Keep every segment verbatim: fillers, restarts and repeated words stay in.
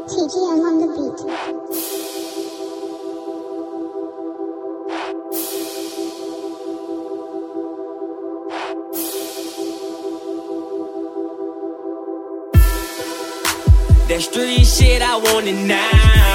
T G M on the beat. That street shit, I want it now.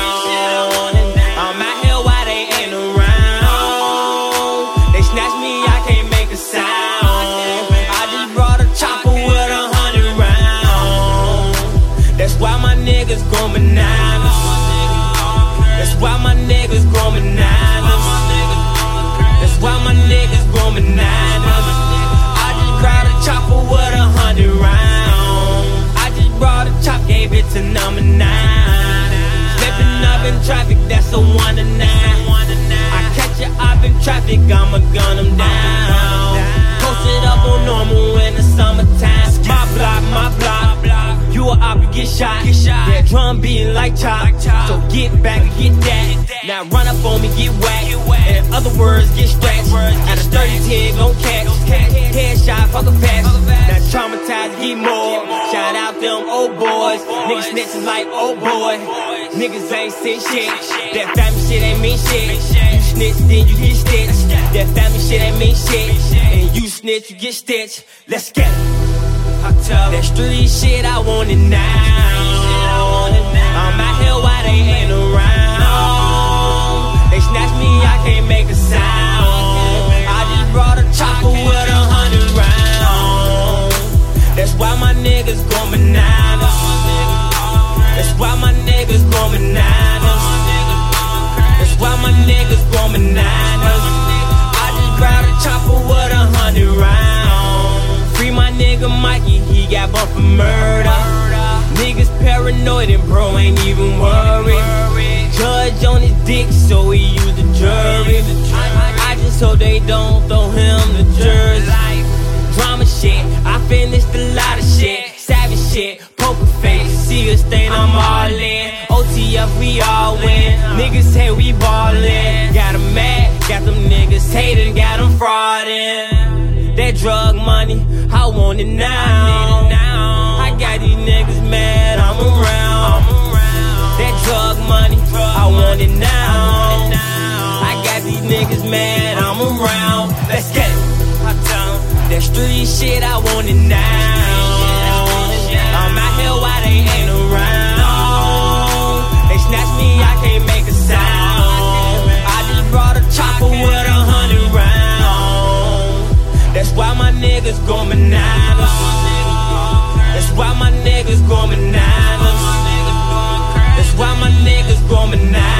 I'm out here while they ain't around. They snatch me, I can't make a sound. I just brought a chopper with a hundred rounds. That's why my niggas go bananas. That's why my niggas go bananas. That's why my niggas go bananas. I just brought a chopper with a hundred rounds. Brought a chop, gave it to number nine. Slipping up in traffic, that's a one to nine. I catch you up in traffic, I'ma gun them down. Posted up on normal in the summertime. My block, my block. You a op, you get shot. That drum beating like chop. So get back and get that. Now run up on me, get whacked. In other words, get stretched. At a thirty ten, gon' catch. Headshot, fuck a pass. Now traumatized, get more. Shout out them old boys. Niggas snitching like old boy. Niggas ain't said shit. That family shit ain't mean shit. You snitch, then you get stitched. That family shit ain't mean shit. And you snitch, you get stitched. Let's get it. That street shit, I want it now. I'm out here while they ain't around. They snatch me, I can't make a sound. I just brought a chopper with a hundred rounds. That's why my niggas go bananas. That's why my niggas go bananas. That's why my niggas go bananas. I just brought a chopper with a hundred rounds. Free my nigga Mikey, he got bumped for murder. Niggas paranoid and bro ain't even worried. Judge on his dick, so he used the jury. I, I just hope they don't throw him the jersey. Drama shit, I finished a lot of shit. Savage shit, poker face, see a stain, I'm all in. O T F, we all win. Niggas say we ballin'. Got them mad, got them niggas hatin', got them fraudin'. That drug money, I want it now. I got these niggas mad, I'm around. That drug money, I want it now. I got these niggas mad, I'm around. Let's get it. That street shit, I want it now. I'm out here while they ain't around. They snatch me, I can't make a sound. I just brought a chopper with a hundred rounds. That's why my niggas go bananas. That's why my niggas go bananas. That's why my niggas go bananas.